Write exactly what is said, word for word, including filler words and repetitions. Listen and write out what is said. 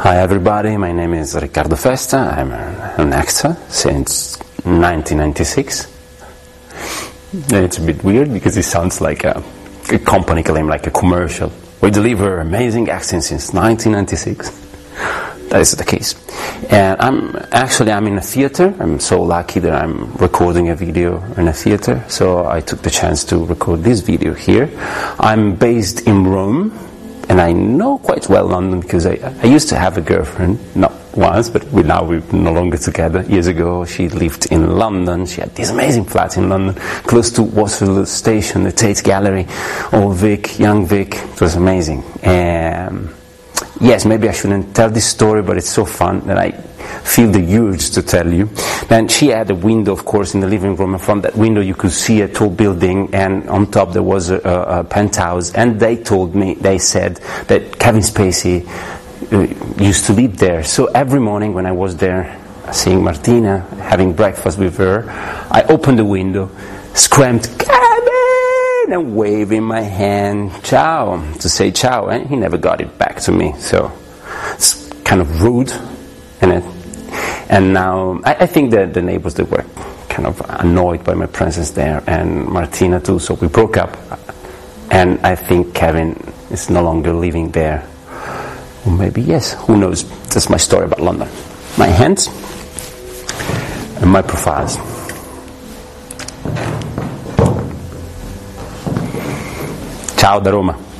Hi everybody, my name is Riccardo Festa. I'm an actor since nineteen ninety-six. It's a bit weird because it sounds like a, a company claim, like a commercial. We deliver amazing acting since nineteen ninety-six. That is the case. And I'm actually I'm in a theater. I'm so lucky that I'm recording a video in a theater. So I took the chance to record this video here. I'm based in Rome. And I know quite well London because I, I used to have a girlfriend, not once, but we now we're no longer together. Years ago, she lived in London. She had this amazing flat in London, close to Waterloo Station, the Tate Gallery, old Vic, young Vic. It was amazing. Um, yes, maybe I shouldn't tell this story, but it's so fun that I feel the urge to tell you. And she had a window, of course, in the living room, and from that window you could see a tall building, and on top there was a, a, a penthouse. And they told me, they said that Kevin Spacey uh, used to live there. So every morning when I was there, seeing Martina, having breakfast with her, I opened the window, screamed, "Kevin!" and waving my hand, ciao, to say ciao, and he never got it back to me. So it's kind of rude, and it, and now I, I think that the neighbors, they were kind of annoyed by my presence there, and Martina too. So we broke up, and I think Kevin is no longer living there. Or maybe yes, who knows? That's my story about London. My hands and my profiles. Ciao da Roma.